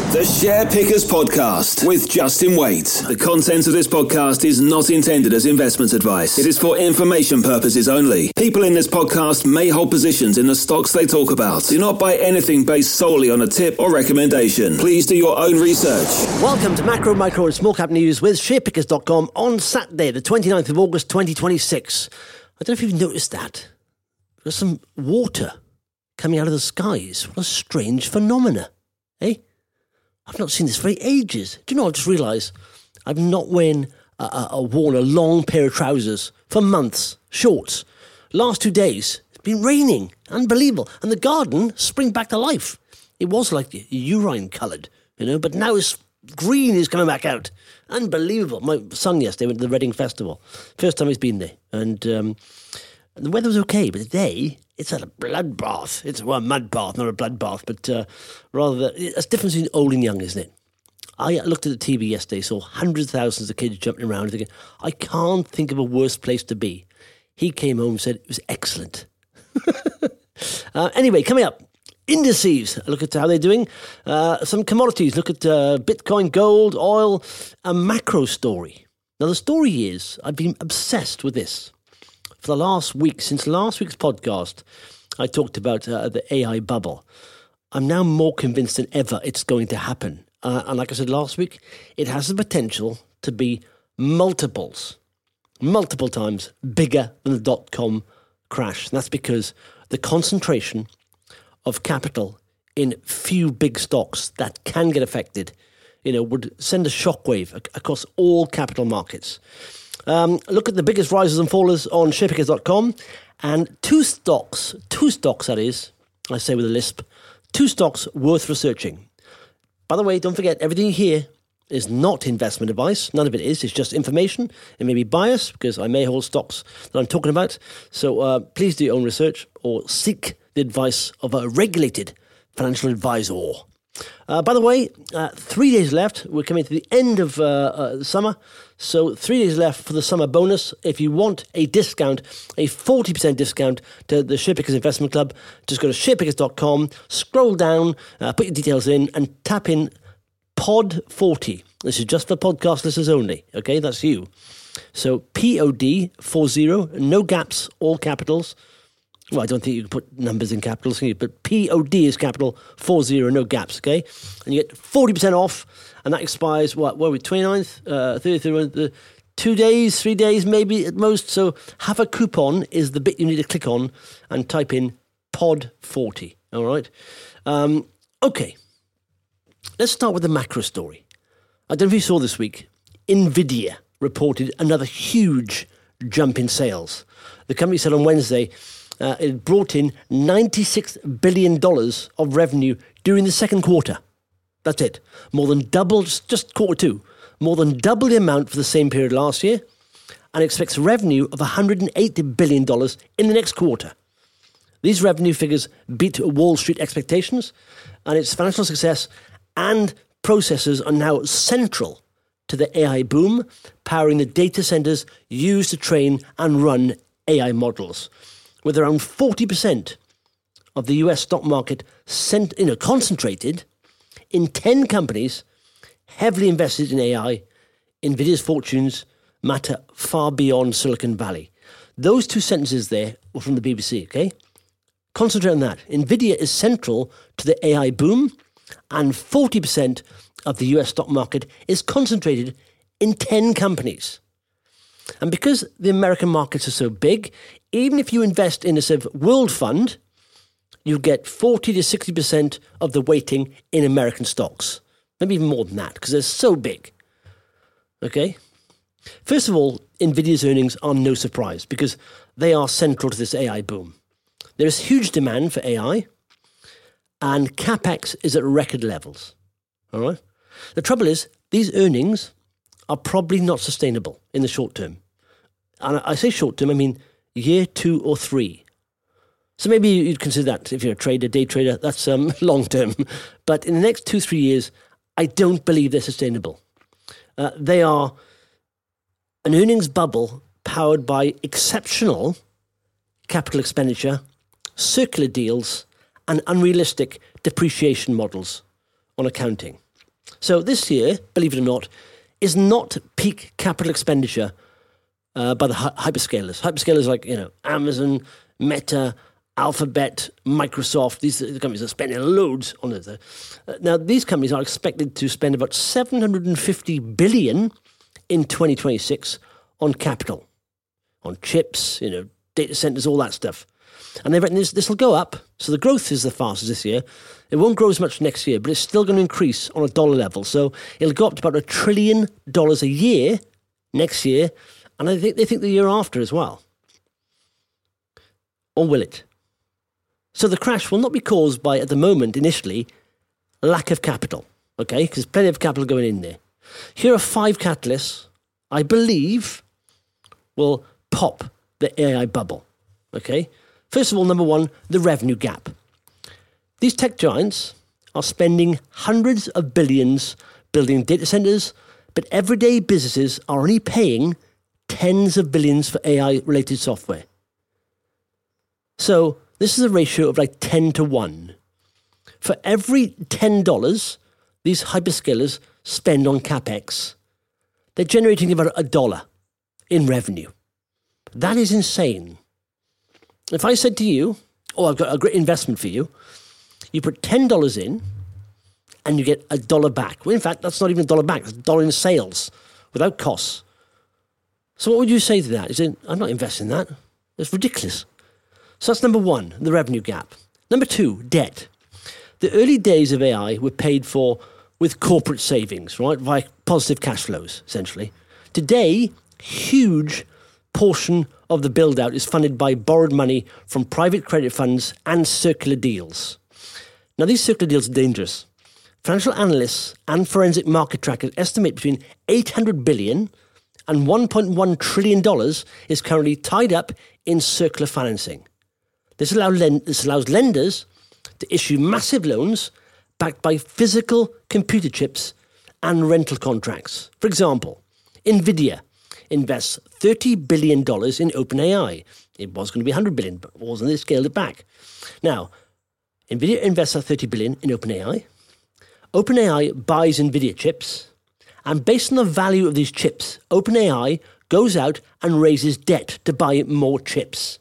The Share Pickers Podcast with Justin Waite. The content of this podcast is not intended as investment advice. It is for information purposes only. People in this podcast may hold positions in the stocks they talk about. Do not buy anything based solely on a tip or recommendation. Please do your own research. Welcome to Macro, Micro and Small Cap News with SharePickers.com on Saturday, the 29th of August, 2026. I don't know if you've noticed that. There's some water coming out of the skies. What a strange phenomena, eh? I've not seen this for ages. Do you know, I just realised I've not worn a long pair of trousers for months, shorts. Last 2 days, it's been raining. Unbelievable. And the garden spring back to life. It was like urine coloured, but now it's green is coming back out. Unbelievable. My son yesterday went to the Reading Festival. First time he's been there. And the weather was okay, but today it's a bloodbath. It's a mud bath, not a bloodbath, but rather it's a difference between old and young, isn't it? I looked at the TV yesterday, saw hundreds of thousands of kids jumping around, thinking, I can't think of a worse place to be. He came home and said it was excellent. Anyway, coming up, indices. Look at how they're doing. Some commodities. Look at Bitcoin, gold, oil, a macro story. Now, the story is, I've been obsessed with this. For the last week, since last week's podcast, I talked about the AI bubble. I'm now more convinced than ever it's going to happen. And like I said last week, it has the potential to be multiple times bigger than the dot-com crash. And that's because the concentration of capital in few big stocks that can get affected, would send a shockwave across all capital markets. Look at the biggest risers and fallers on sharepickers.com, and two stocks that is, I say with a lisp, two stocks worth researching. By the way, don't forget, everything here is not investment advice. None of it is. It's just information. It may be biased because I may hold stocks that I'm talking about. So please do your own research or seek the advice of a regulated financial advisor. By the way, 3 days left. We're coming to the end of summer. So 3 days left for the summer bonus. If you want a discount, a 40% discount to the SharePickers Investment Club, just go to sharepickers.com, scroll down, put your details in, and tap in POD40. This is just for podcast listeners only. Okay, that's you. So POD40, no gaps, all capitals. Well, I don't think you can put numbers in capitals, can you? But POD is capital, 40, no gaps, okay? And you get 40% off, and that expires, what are we, 29th, 30th, 2 days, 3 days maybe at most. So have a coupon is the bit you need to click on and type in POD40, all right? Okay, let's start with the macro story. I don't know if you saw this week, NVIDIA reported another huge jump in sales. The company said on Wednesday, it brought in $96 billion of revenue during the second quarter. That's it. More than double, just quarter two, more than double the amount for the same period last year, and expects revenue of $180 billion in the next quarter. These revenue figures beat Wall Street expectations, and its financial success and processors are now central to the AI boom, powering the data centers used to train and run AI models. With around 40% of the US stock market concentrated in 10 companies heavily invested in AI, NVIDIA's fortunes matter far beyond Silicon Valley. Those two sentences there were from the BBC, okay? Concentrate on that. NVIDIA is central to the AI boom, and 40% of the US stock market is concentrated in 10 companies. And because the American markets are so big, even if you invest in a sort of world fund, you get 40 to 60% of the weighting in American stocks. Maybe even more than that, because they're so big. Okay? First of all, NVIDIA's earnings are no surprise, because they are central to this AI boom. There is huge demand for AI, and CapEx is at record levels. All right? The trouble is, these earnings are probably not sustainable in the short term. And I say short term, I mean year 2 or 3. So maybe you'd consider that if you're a trader, day trader, that's long term. But in the next 2-3 years, I don't believe they're sustainable. They are an earnings bubble powered by exceptional capital expenditure, circular deals, and unrealistic depreciation models on accounting. So this year, believe it or not, is not peak capital expenditure by the hyperscalers. Hyperscalers like, Amazon, Meta, Alphabet, Microsoft, these are the companies that are spending loads on it. Now, these companies are expected to spend about $750 billion in 2026 on capital, on chips, data centers, all that stuff. And they reckon this will go up. So the growth is the fastest this year. It won't grow as much next year, but it's still going to increase on a dollar level. So it'll go up to about $1 trillion a year next year. And I think they think the year after as well. Or will it? So the crash will not be caused by, at the moment, initially, lack of capital. Okay? Because there's plenty of capital going in there. Here are 5 catalysts I believe will pop the AI bubble. Okay? First of all, number 1, the revenue gap. These tech giants are spending hundreds of billions building data centers, but everyday businesses are only paying tens of billions for AI-related software. So this is a ratio of like 10 to 1. For every $10 these hyperscalers spend on CapEx, they're generating about $1 in revenue. That is insane. If I said to you, I've got a great investment for you, you put $10 in and you get $1 back. Well, in fact, that's not even $1 back, it's $1 in sales without costs. So what would you say to that? You say, I'm not investing in that. It's ridiculous. So that's number 1, the revenue gap. Number 2, debt. The early days of AI were paid for with corporate savings, right? Via positive cash flows, essentially. Today, huge portion of the build-out is funded by borrowed money from private credit funds and circular deals. Now, these circular deals are dangerous. Financial analysts and forensic market trackers estimate between $800 billion and $1.1 trillion is currently tied up in circular financing. This allows lenders to issue massive loans backed by physical computer chips and rental contracts. For example, NVIDIA invests $30 billion in OpenAI. It was going to be $100 billion, but wasn't. They scaled it back. Now, NVIDIA invests $30 billion in OpenAI. OpenAI buys NVIDIA chips, and based on the value of these chips, OpenAI goes out and raises debt to buy more chips.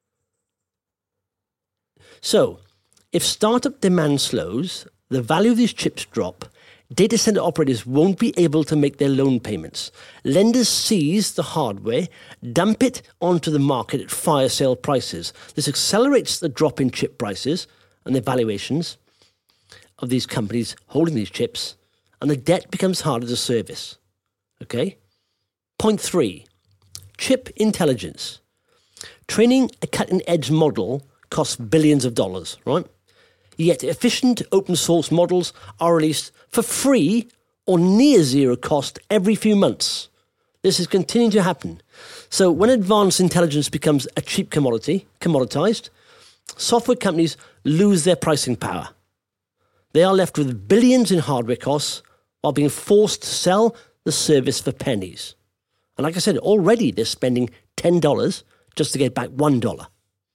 So, if startup demand slows, the value of these chips drop, data center operators won't be able to make their loan payments. Lenders seize the hardware, dump it onto the market at fire sale prices. This accelerates the drop in chip prices and the valuations of these companies holding these chips, and the debt becomes harder to service. Okay? Point 3, chip intelligence. Training a cutting-edge model costs billions of dollars, right? Yet efficient open source models are released for free or near zero cost every few months. This is continuing to happen. So when advanced intelligence becomes a cheap commoditized, software companies lose their pricing power. They are left with billions in hardware costs while being forced to sell the service for pennies. And like I said, already they're spending $10 just to get back $1.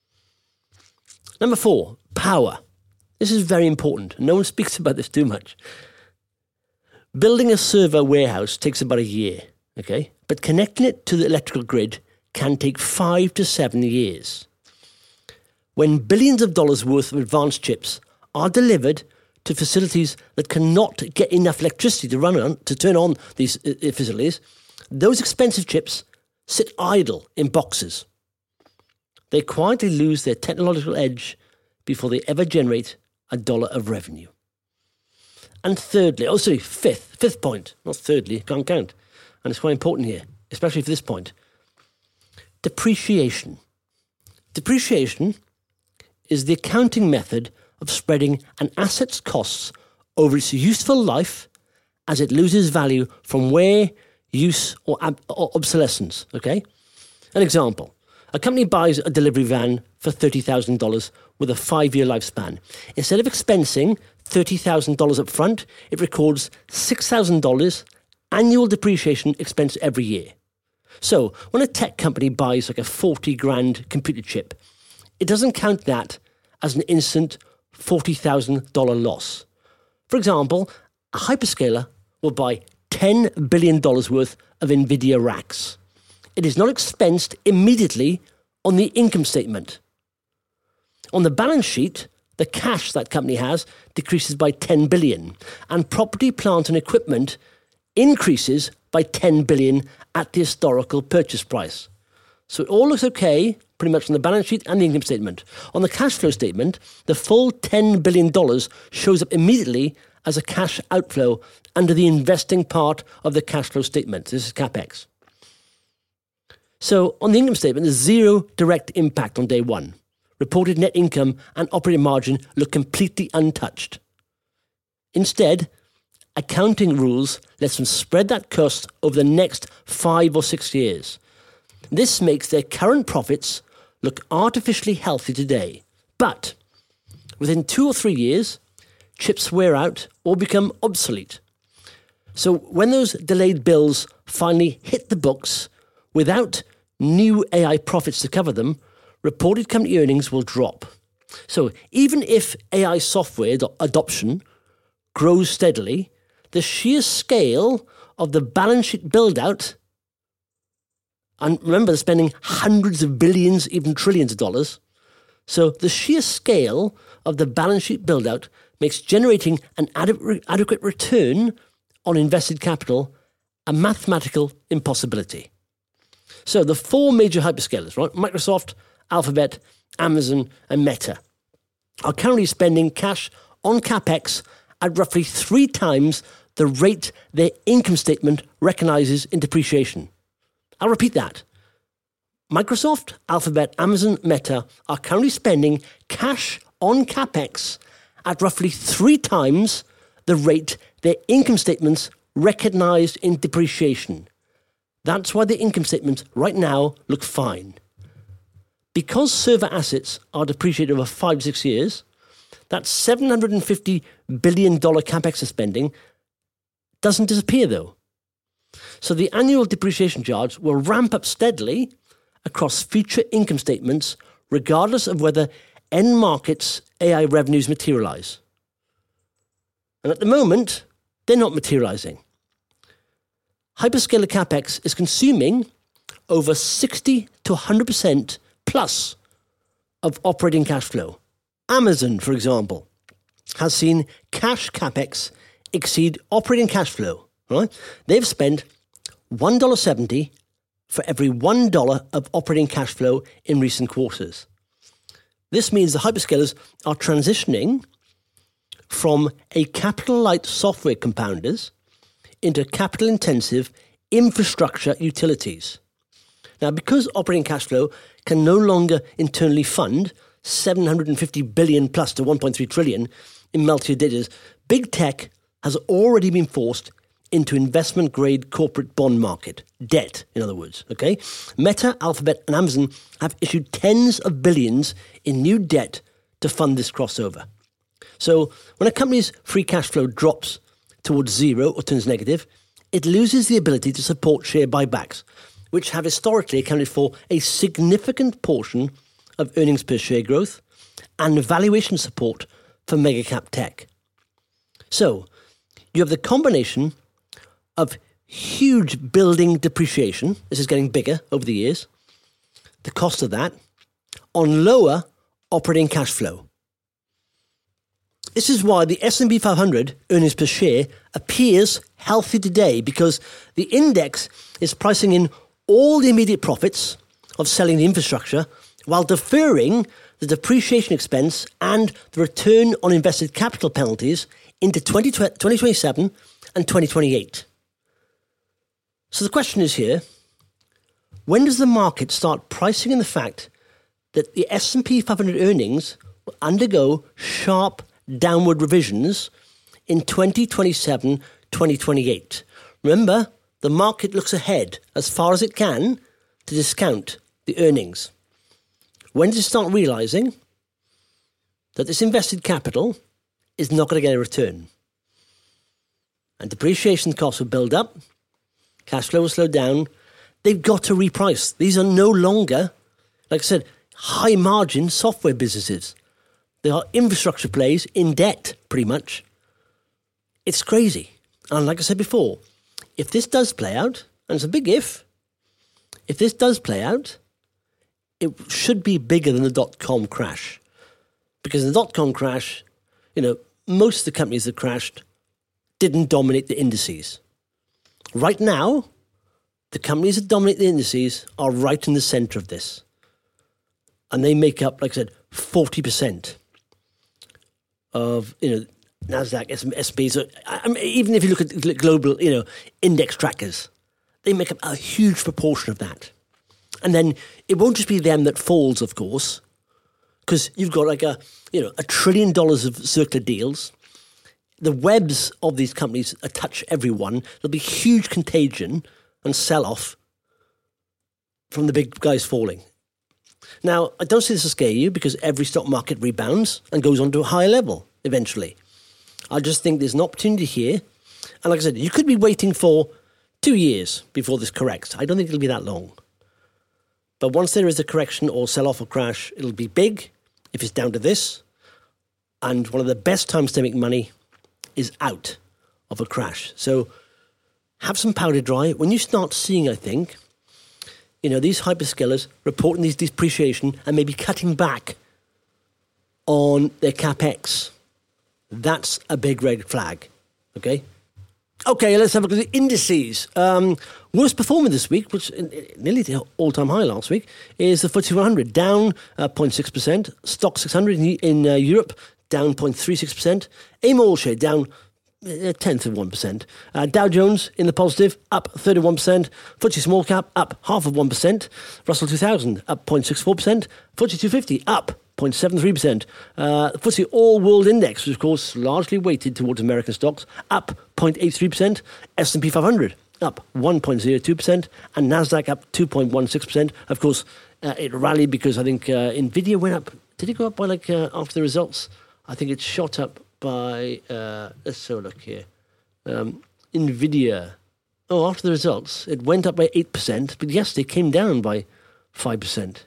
Number 4, power. This is very important. No one speaks about this too much. Building a server warehouse takes about a year, okay? But connecting it to the electrical grid can take 5 to 7 years. When billions of dollars worth of advanced chips are delivered to facilities that cannot get enough electricity to turn on these facilities, those expensive chips sit idle in boxes. They quietly lose their technological edge before they ever generate $1 of revenue. And thirdly, fifth point, not thirdly, can't count. And it's quite important here, especially for this point. Depreciation. Depreciation is the accounting method of spreading an asset's costs over its useful life as it loses value from wear, use, or obsolescence, okay? An example. A company buys a delivery van for $30,000 with a 5-year lifespan. Instead of expensing $30,000 up front, it records $6,000 annual depreciation expense every year. So when a tech company buys like a 40 grand computer chip, it doesn't count that as an instant $40,000 loss. For example, a hyperscaler will buy $10 billion worth of NVIDIA racks. It is not expensed immediately on the income statement. On the balance sheet, the cash that company has decreases by $10 billion, and property, plant and equipment increases by $10 billion at the historical purchase price. So it all looks okay, pretty much on the balance sheet and the income statement. On the cash flow statement, the full $10 billion shows up immediately as a cash outflow under the investing part of the cash flow statement. This is CapEx. So on the income statement, there's zero direct impact on day one. Reported net income and operating margin look completely untouched. Instead, accounting rules let them spread that cost over the next 5 or 6 years. This makes their current profits look artificially healthy today. But within 2 or 3 years, chips wear out or become obsolete. So when those delayed bills finally hit the books without new AI profits to cover them, reported company earnings will drop. So even if AI software adoption grows steadily, the sheer scale of the balance sheet build-out, and remember they're spending hundreds of billions, even trillions of dollars, so the sheer scale of the balance sheet build-out makes generating an adequate return on invested capital a mathematical impossibility. So the 4 major hyperscalers, right? Microsoft, Alphabet, Amazon, and Meta are currently spending cash on CapEx at roughly 3 times the rate their income statement recognizes in depreciation. I'll repeat that. Microsoft, Alphabet, Amazon, Meta are currently spending cash on CapEx at roughly 3 times the rate their income statements recognized in depreciation. That's why the income statements right now look fine. Because server assets are depreciated over 5 to 6 years, that $750 billion CapEx spending doesn't disappear though. So the annual depreciation charge will ramp up steadily across future income statements regardless of whether end markets AI revenues materialize. And at the moment, they're not materializing. Hyperscaler CapEx is consuming over 60 to 100% plus of operating cash flow. Amazon, for example, has seen cash CapEx exceed operating cash flow. Right? They've spent $1.70 for every $1 of operating cash flow in recent quarters. This means the hyperscalers are transitioning from a capital-light software compounders into capital-intensive infrastructure utilities. Now, because operating cash flow can no longer internally fund $750 billion plus to $1.3 trillion in multi-year data, big tech has already been forced into investment-grade corporate bond market, debt, in other words, okay? Meta, Alphabet, and Amazon have issued tens of billions in new debt to fund this crossover. So when a company's free cash flow drops towards zero or turns negative, it loses the ability to support share buybacks, which have historically accounted for a significant portion of earnings per share growth and valuation support for mega-cap tech. So you have the combination of huge building depreciation, this is getting bigger over the years, the cost of that, on lower operating cash flow. This is why the S&P 500 earnings per share appears healthy today, because the index is pricing in all the immediate profits of selling the infrastructure while deferring the depreciation expense and the return on invested capital penalties into 2027 and 2028. So the question is here, when does the market start pricing in the fact that the S&P 500 earnings will undergo sharp downward revisions in 2027, 2028? Remember, the market looks ahead as far as it can to discount the earnings. When does it start realizing that this invested capital is not going to get a return? And depreciation costs will build up, cash flow will slow down. They've got to reprice. These are no longer, like I said, high-margin software businesses. They are infrastructure plays in debt, pretty much. It's crazy. And like I said before, if this does play out, and it's a big if this does play out, it should be bigger than the dot-com crash. Because in the dot-com crash, most of the companies that crashed didn't dominate the indices. Right now, the companies that dominate the indices are right in the center of this. And they make up, like I said, 40% of, NASDAQ, S&P. So even if you look at global, index trackers, they make up a huge proportion of that. And then it won't just be them that falls, of course, because you've got like $1 trillion of circular deals. The webs of these companies touch everyone. There'll be huge contagion and sell-off from the big guys falling. Now, I don't say this to scare you because every stock market rebounds and goes on to a higher level eventually. I just think there's an opportunity here. And like I said, you could be waiting for 2 years before this corrects. I don't think it'll be that long. But once there is a correction or sell-off or crash, it'll be big if it's down to this. And one of the best times to make money is out of a crash. So have some powder dry. When you start seeing, I think, these hyperscalers reporting these depreciation and maybe cutting back on their CapEx, that's a big red flag, okay? Okay, let's have a look at the indices. Worst performer this week, which nearly the all-time high last week, is the FTSE 100, down 0.6%. Stock 600 in Europe, down 0.36%. AIM All-Share, down 0.1%. Dow Jones in the positive, up 31%. FTSE Small Cap, up 0.5%. Russell 2000, up 0.64%. FTSE 250, up 0.73%. FTSE All World Index, which of course largely weighted towards American stocks, up 0.83%. S&P 500, up 1.02%. And NASDAQ up 2.16%. Of course, it rallied because I think NVIDIA went up. Did it go up by after the results? I think it shot up by, let's have a look here. NVIDIA, after the results, it went up by 8%, but yesterday it came down by 5%.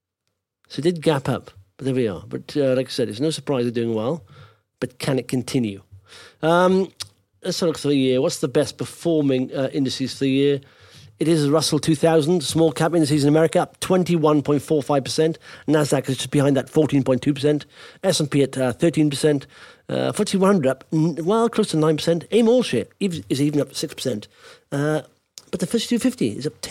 So it did gap up, but there we are. But like I said, it's no surprise they're doing well, but can it continue? Let's have a look for the year. What's the best performing indices for the year? It is Russell 2000, small cap indices in America, up 21.45%. NASDAQ is just behind that, 14.2%. S&P at 13%. FTSE 100 up, close to 9%. AIM All-Share is even up 6%. But the FTSE 250 is up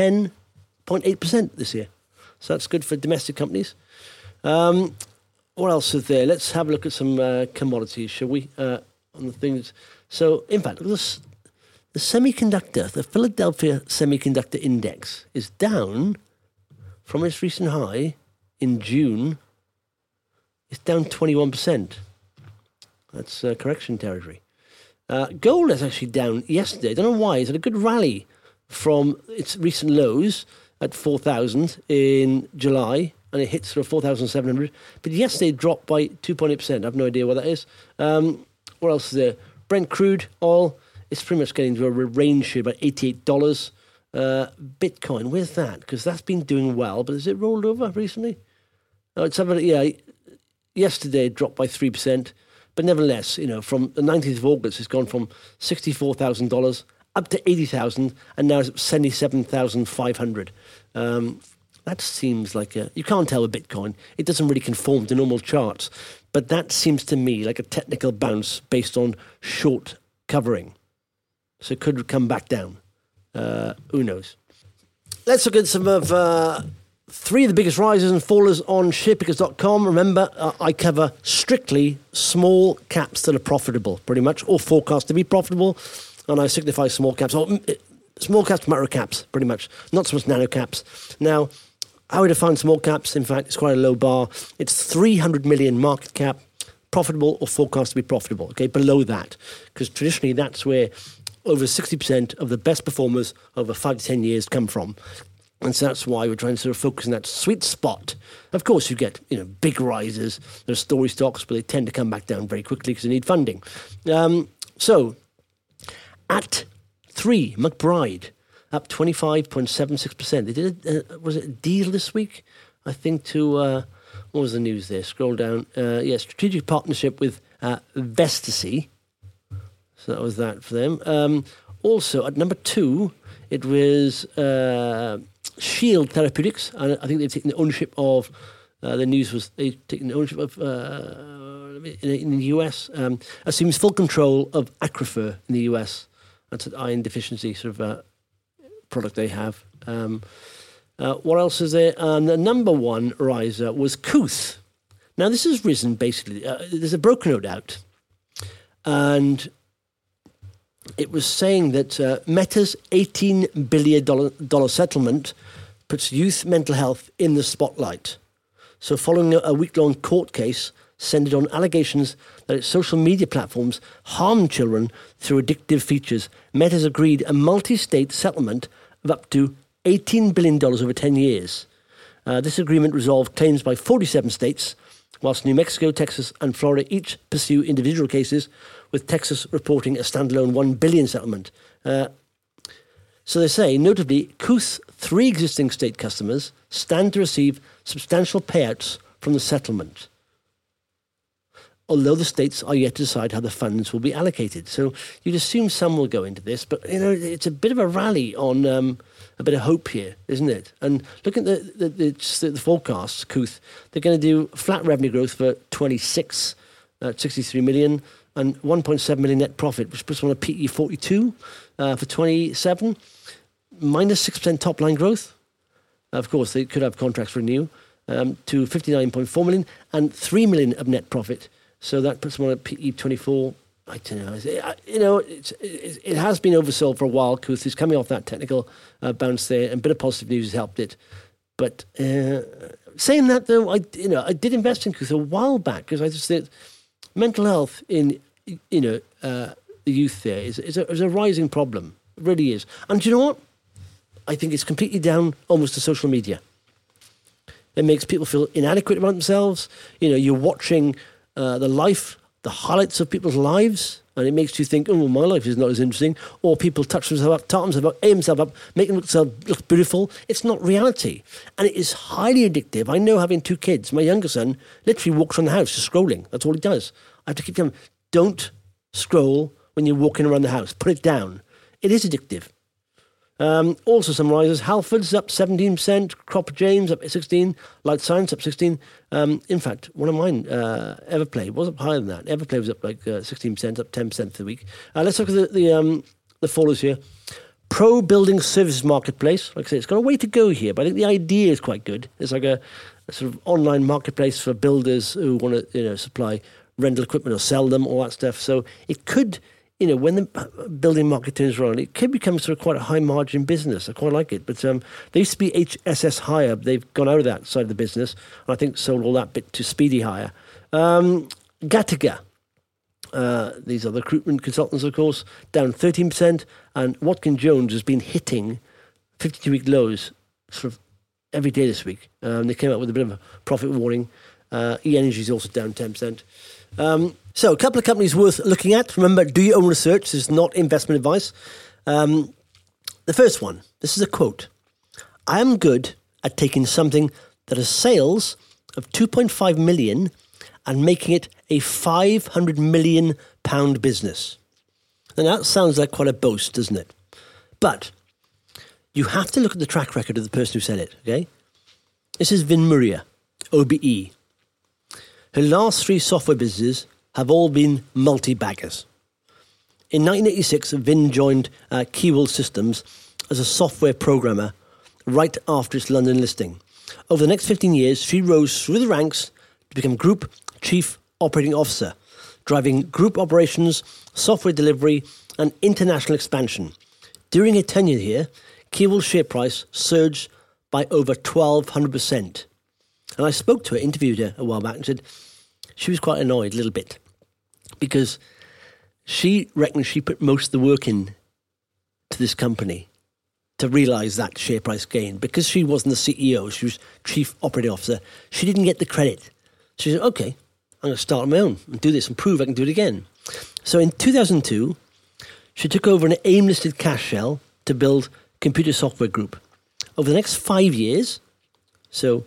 10.8% this year. So that's good for domestic companies. What else is there? Let's have a look at some commodities, shall we? On the things. So, in fact, look at this. The Philadelphia Semiconductor Index is down from its recent high in June. It's down 21%. That's correction territory. Gold is actually down yesterday. I don't know why. It's had a good rally from its recent lows at 4,000 in July, and it hits sort of 4,700. But yesterday it dropped by 2.8%. I have no idea what that is. What else is there? Brent crude oil. It's pretty much getting to a range here, about $88. Bitcoin, where's that? Because that's been doing well, but has it rolled over recently? Oh, yesterday it dropped by 3%, but nevertheless, from the 19th of August, it's gone from $64,000 up to $80,000, and now it's $77,500. That seems like you can't tell with Bitcoin. It doesn't really conform to normal charts, but that seems to me like a technical bounce based on short covering. So it could come back down. Who knows? Let's look at some of 3 of the biggest rises and fallers on sharepickers.com. Remember, I cover strictly small caps that are profitable, pretty much, or forecast to be profitable. And I signify small caps, or small caps, macro caps, pretty much, not so much nano caps. Now, how I define small caps, in fact, it's quite a low bar. It's 300 million market cap, profitable or forecast to be profitable, okay, below that. Because traditionally, that's where over 60% of the best performers over 5 to 10 years come from. And so that's why we're trying to sort of focus on that sweet spot. Of course, you get big rises. There's story stocks, but they tend to come back down very quickly because they need funding. So, at 3, McBride, up 25.76%. They did was it a deal this week? I think to, what was the news there? Scroll down. Strategic partnership with Vestacy. So that was that for them. Also, at number 2, it was Shield Therapeutics. And I think they've taken ownership of, the news was they've taken ownership of, in the US, assumes full control of Acrifer in the US. That's an iron deficiency sort of product they have. What else is there? And the number 1 riser was Kooth. Now, this has risen basically. There's a broker note out, and it was saying that Meta's $18 billion settlement puts youth mental health in the spotlight. So following a week-long court case centered on allegations that its social media platforms harm children through addictive features, Meta's agreed a multi-state settlement of up to $18 billion over 10 years. This agreement resolved claims by 47 states, whilst New Mexico, Texas and Florida each pursue individual cases, with Texas reporting a standalone $1 billion settlement. So they say, notably, Kooth's 3 existing state customers stand to receive substantial payouts from the settlement, although the states are yet to decide how the funds will be allocated. So you'd assume some will go into this, but it's a bit of a rally on a bit of hope here, isn't it? And looking at the forecasts, Kooth, they're going to do flat revenue growth for 26 at 63 million and 1.7 million net profit, which puts them on a PE 42 for 27, minus 6% top line growth. Of course, they could have contracts renew to 59.4 million and 3 million of net profit. So that puts them on a PE 24. I don't know. It has been oversold for a while. Kooth is coming off that technical bounce there, and a bit of positive news has helped it. But saying that, though, I did invest in Kooth a while back because I just think mental health in the youth there is a rising problem. It really is. And do you know what? I think it's completely down almost to social media. It makes people feel inadequate about themselves. You're watching the highlights of people's lives, and it makes you think, oh, well, my life is not as interesting. Or people touch themselves up, aim themselves up, make themselves look beautiful. It's not reality. And it is highly addictive. I know, having 2 kids, my younger son literally walks around the house just scrolling. That's all he does. I have to keep telling him, don't scroll when you're walking around the house. Put it down. It is addictive. Also some rises. Halfords up 17%, Cropper James up 16%, Light Science up 16%. In fact, one of mine, Everplay, was up higher than that. Everplay was up like 16%, up 10% for the week. Let's look at the fallers here. Pro Building Services Marketplace. Like I say, it's got a way to go here, but I think the idea is quite good. It's like a sort of online marketplace for builders who want to supply rental equipment or sell them, all that stuff. So it could, when the building market turns around, it could become sort of quite a high margin business. I quite like it. But there used to be HSS Hire. They've gone out of that side of the business, and I think sold all that bit to Speedy Hire. Gattaca. These are the recruitment consultants, of course, down 13%. And Watkin Jones has been hitting 52-week lows sort of every day this week. They came out with a bit of a profit warning. E-Energy is also down 10%. So a couple of companies worth looking at. Remember, do your own research. This is not investment advice. The first one, this is a quote. I am good at taking something that has sales of 2.5 million and making it a £500 million business. And that sounds like quite a boast, doesn't it? But you have to look at the track record of the person who said it, okay? This is Vin Muria, OBE. Her last 3 software businesses have all been multi-baggers. In 1986, Vin joined Keywell Systems as a software programmer right after its London listing. Over the next 15 years, she rose through the ranks to become Group Chief Operating Officer, driving group operations, software delivery, and international expansion. During her tenure here, Keywell's share price surged by over 1,200%. And I spoke to her, interviewed her a while back, and said she was quite annoyed a little bit because she reckons she put most of the work in to this company to realise that share price gain. Because she wasn't the CEO, she was Chief Operating Officer, she didn't get the credit. She said, okay, I'm going to start on my own and do this and prove I can do it again. So in 2002, she took over an AIM-listed cash shell to build Computer Software Group. Over the next 5 years, so,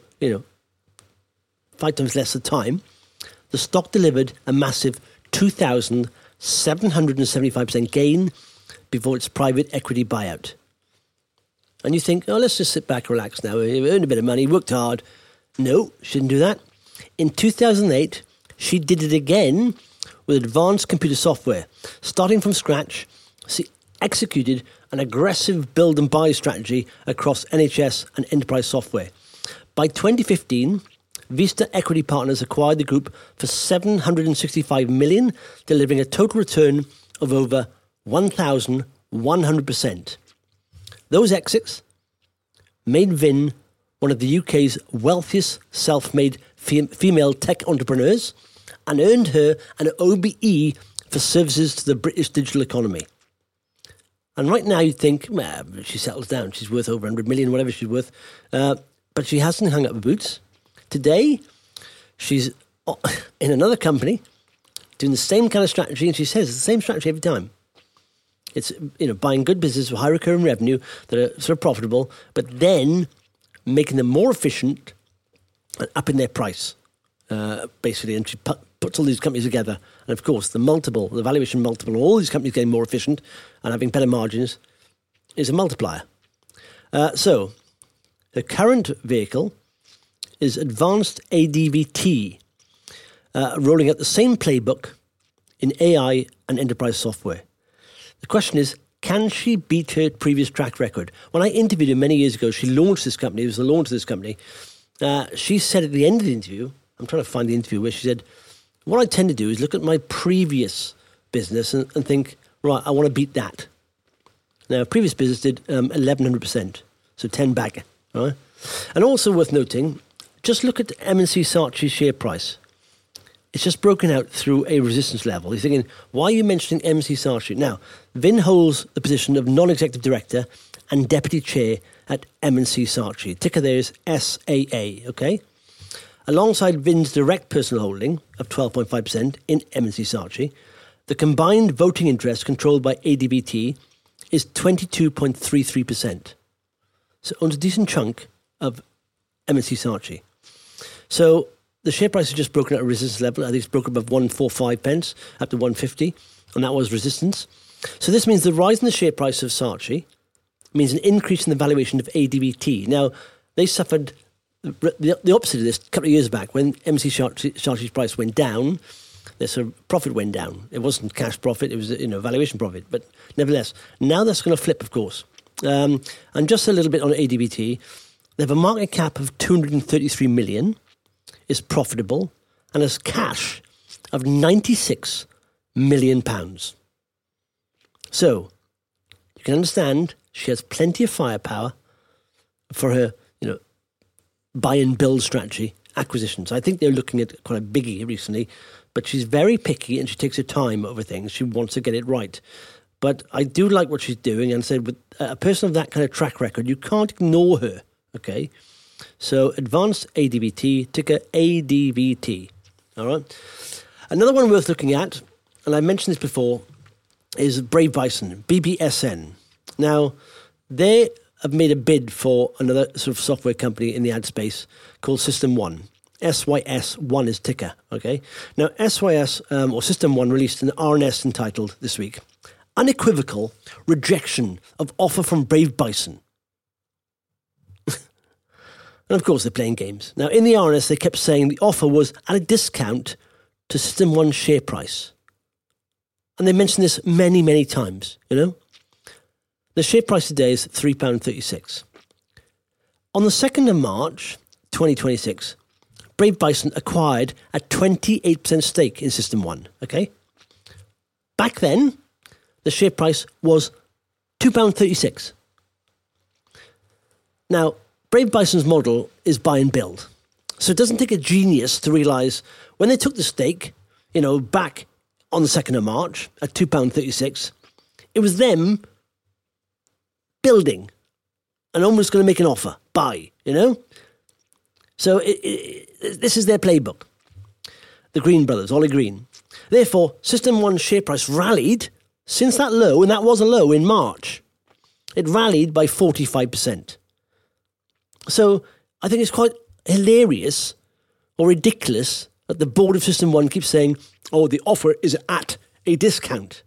5 times less the time, the stock delivered a massive 2,000 775% gain before its private equity buyout. And you think, oh, let's just sit back, relax now. We earned a bit of money, worked hard. No, she didn't do that. In 2008, she did it again with advanced computer software. Starting from scratch, she executed an aggressive build and buy strategy across NHS and enterprise software. By 2015, Vista Equity Partners acquired the group for $765 million, delivering a total return of over 1,100%. Those exits made Vin one of the UK's wealthiest self-made female tech entrepreneurs and earned her an OBE for services to the British digital economy. And right now you'd think, well, she settles down, she's worth over 100 million, whatever she's worth. But she hasn't hung up her boots. Today, she's in another company doing the same kind of strategy, and she says it's the same strategy every time. It's, buying good business with high recurring revenue that are sort of profitable, but then making them more efficient and upping their price, basically. And she puts all these companies together. And of course, the valuation multiple, all these companies getting more efficient and having better margins is a multiplier. So, the current vehicle is Advanced ADVT, rolling out the same playbook in AI and enterprise software. The question is, can she beat her previous track record? When I interviewed her many years ago, she launched this company. It was the launch of this company. She said at the end of the interview, I'm trying to find the interview, where she said, what I tend to do is look at my previous business and think, right, I want to beat that. Now, previous business did 1,100%, so 10 back. Right? And also worth noting, just look at M&C Saatchi's share price. It's just broken out through a resistance level. You're thinking, why are you mentioning M&C Saatchi? Now, Vin holds the position of non-executive director and deputy chair at M&C Saatchi. Ticker there is SAA, okay? Alongside Vin's direct personal holding of 12.5% in M&C Saatchi, the combined voting interest controlled by ADVT is 22.33%. So owns a decent chunk of M&C Saatchi. So the share price has just broken out a resistance level. I think it's broken above 145 pence, up to 150, and that was resistance. So this means the rise in the share price of Saatchi means an increase in the valuation of ADVT. Now, they suffered the opposite of this a couple of years back when M&C Saatchi's price went down. Their sort of profit went down. It wasn't cash profit; it was valuation profit. But nevertheless, now that's going to flip, of course. And just a little bit on ADVT, they have a market cap of 233 million. Is profitable and has cash of £96 million. So you can understand she has plenty of firepower for her, buy and build strategy, acquisitions. I think they're looking at quite a biggie recently, but she's very picky and she takes her time over things. She wants to get it right. But I do like what she's doing, and said with a person of that kind of track record, you can't ignore her, okay? So, Advanced ADVT, ticker ADVT. All right. Another one worth looking at, and I mentioned this before, is Brave Bison, BBSN. Now, they have made a bid for another sort of software company in the ad space called System One. SYS1 is ticker, okay? Now, SYS, or System One, released an RNS entitled this week, Unequivocal Rejection of Offer from Brave Bison. And of course, they're playing games. Now, in the RNS, they kept saying the offer was at a discount to System One's share price. And they mentioned this many, many times, The share price today is £3.36. On the 2nd of March, 2026, Brave Bison acquired a 28% stake in System One, okay? Back then, the share price was £2.36. Now, Brave Bison's model is buy and build. So it doesn't take a genius to realise when they took the stake, back on the 2nd of March at £2.36, it was them building and almost going to make an offer, buy, So this is their playbook. The Green brothers, Ollie Green. Therefore, System One's share price rallied since that low, and that was a low in March. It rallied by 45%. So I think it's quite hilarious or ridiculous that the board of System One keeps saying, oh, the offer is at a discount.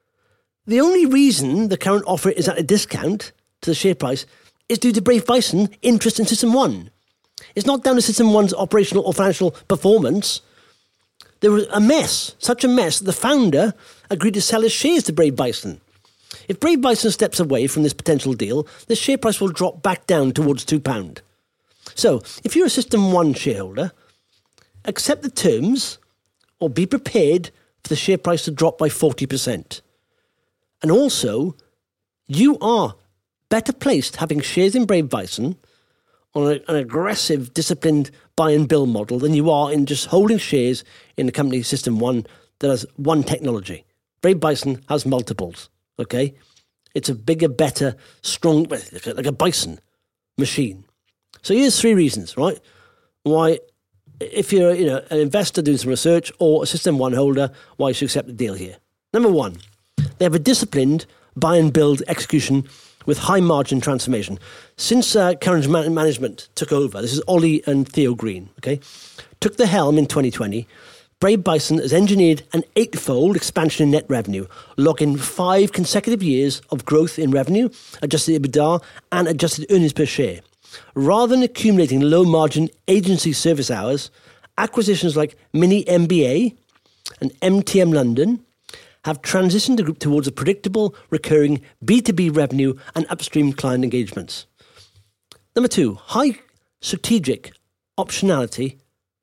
The only reason the current offer is at a discount to the share price is due to Brave Bison interest in System 1. It's not down to System 1's operational or financial performance. There was a mess, such a mess, that the founder agreed to sell his shares to Brave Bison. If Brave Bison steps away from this potential deal, the share price will drop back down towards £2. So, if you're a System 1 shareholder, accept the terms or be prepared for the share price to drop by 40%. And also, you are better placed having shares in Brave Bison on an aggressive, disciplined buy and build model than you are in just holding shares in the company System 1 that has one technology. Brave Bison has multiples, okay? It's a bigger, better, strong, like a bison machine. So here's 3 reasons, right? Why, if you're an investor doing some research or a System 1 holder, why you should accept the deal here. Number 1, they have a disciplined buy and build execution with high margin transformation. Since current management took over, this is Ollie and Theo Green, okay, took the helm in 2020, Brave Bison has engineered an 8-fold expansion in net revenue, logging 5 consecutive years of growth in revenue, adjusted EBITDA, and adjusted earnings per share. Rather than accumulating low-margin agency service hours, acquisitions like Mini MBA and MTM London have transitioned the group towards a predictable, recurring B2B revenue and upstream client engagements. Number 2, high strategic optionality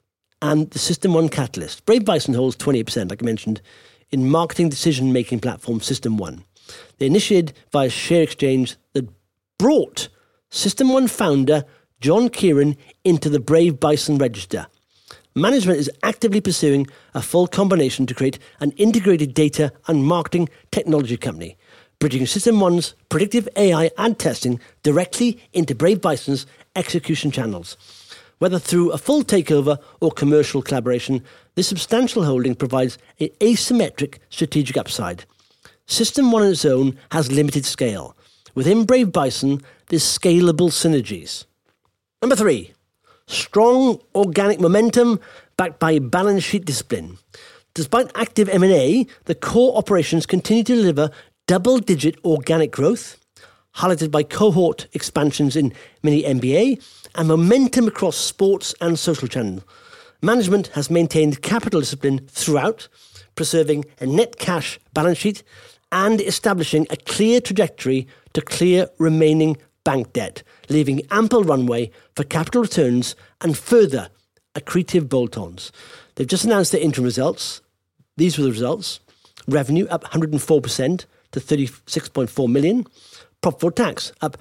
and the System 1 catalyst. Brave Bison holds 28%, like I mentioned, in marketing decision-making platform System 1. They initiated via share exchange that brought System 1 founder John Kieran into the Brave Bison register. Management is actively pursuing a full combination to create an integrated data and marketing technology company, bridging System 1's predictive AI ad testing directly into Brave Bison's execution channels. Whether through a full takeover or commercial collaboration, this substantial holding provides an asymmetric strategic upside. System 1 on its own has limited scale. Within Brave Bison, there's scalable synergies. Number 3, strong organic momentum backed by balance sheet discipline. Despite active M&A, the core operations continue to deliver double-digit organic growth, highlighted by cohort expansions in Mini MBA and momentum across sports and social channels. Management has maintained capital discipline throughout, preserving a net cash balance sheet and establishing a clear trajectory to clear remaining bank debt, leaving ample runway for capital returns and further accretive bolt-ons. They've just announced their interim results. These were the results. Revenue up 104% to 36.4 million. Profit before tax up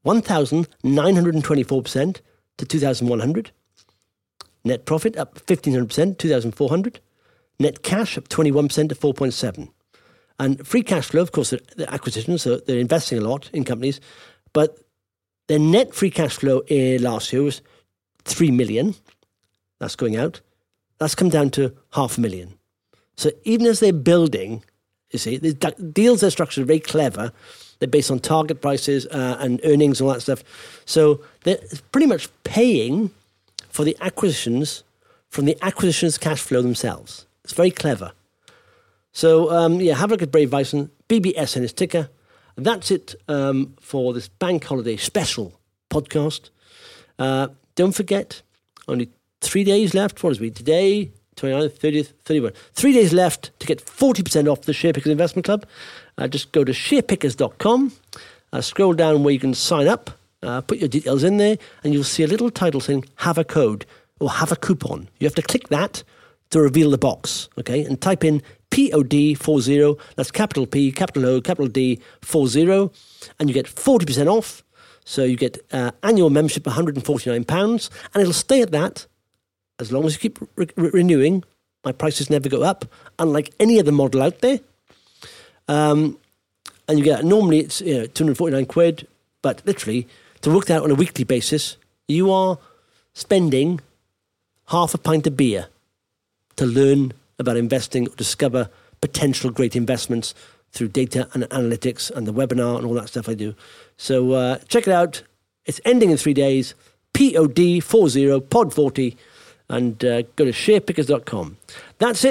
1,924% to 2,100. Net profit up 1,500%, 2,400. Net cash up 21% to 4.7. And free cash flow, of course, the acquisitions, so they're investing a lot in companies, but their net free cash flow last year was 3 million. That's going out. That's come down to 500,000. So even as they're building, you see, the deals they're structured are very clever. They're based on target prices and earnings and all that stuff. So they're pretty much paying for the acquisitions from the acquisitions cash flow themselves. It's very clever. So, have a look at Brave Bison, BBSN is ticker. And that's it for this bank holiday special podcast. Don't forget, only 3 days left. What is it today? 29th, 30th, 31st. 3 days left to get 40% off the SharePickers Investment Club. Just go to sharepickers.com, scroll down where you can sign up, put your details in there, and you'll see a little title saying, have a code or have a coupon. You have to click that to reveal the box, okay? And type in POD40, that's capital P, capital O, capital D, 40, and you get 40% off. So you get annual membership, £149, and it'll stay at that as long as you keep renewing. My prices never go up, unlike any other model out there. And you get, normally it's 249 quid, but literally, to work that out on a weekly basis, you are spending half a pint of beer to learn about investing or discover potential great investments through data and analytics and the webinar and all that stuff I do. So check it out. It's ending in 3 days. POD40, POD40, and go to sharepickers.com. That's it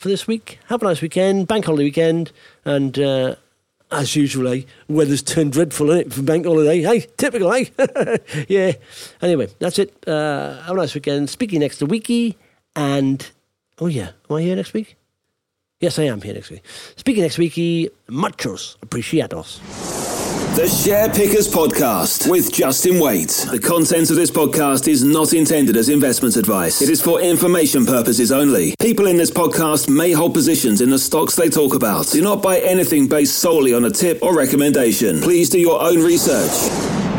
for this week. Have a nice weekend, bank holiday weekend, and as usual, weather's turned dreadful, isn't it, for bank holiday? Hey, typical, eh? Yeah. Anyway, that's it. Have a nice weekend. Speaking next weeky, and oh yeah, am I here next week? Yes, I am here next week. Speaking next weeky, muchos apreciados. The Share Pickers Podcast with Justin Waite. The content of this podcast is not intended as investment advice. It is for information purposes only. People in this podcast may hold positions in the stocks they talk about. Do not buy anything based solely on a tip or recommendation. Please do your own research.